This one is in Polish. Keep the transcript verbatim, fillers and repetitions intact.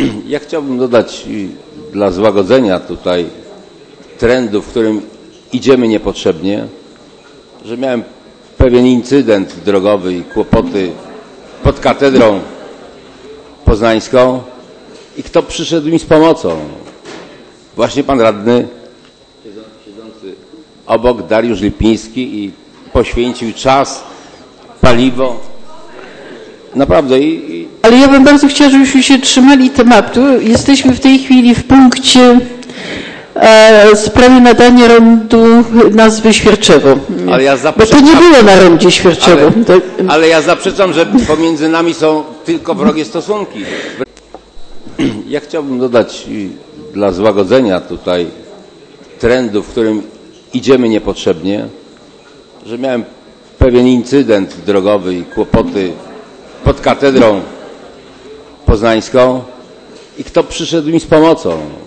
Ja chciałbym dodać dla złagodzenia tutaj trendu, w którym idziemy niepotrzebnie, że miałem pewien incydent drogowy i kłopoty pod katedrą poznańską i kto przyszedł mi z pomocą? Właśnie pan radny siedzący obok, Dariusz Lipiński, i poświęcił czas, paliwo. Naprawdę. I, i... Ale ja bym bardzo chciała, żebyśmy się trzymali tematu. Jesteśmy w tej chwili w punkcie e, sprawy nadania rondu nazwy Świerczewo. Ale ja Bo to nie było na rondzie Świerczewo. Ale, to... ale ja zaprzeczam, że pomiędzy nami są tylko wrogie stosunki. Ja chciałbym dodać dla złagodzenia tutaj trendu, w którym idziemy niepotrzebnie, że miałem pewien incydent drogowy i kłopoty pod katedrą poznańską i kto przyszedł mi z pomocą?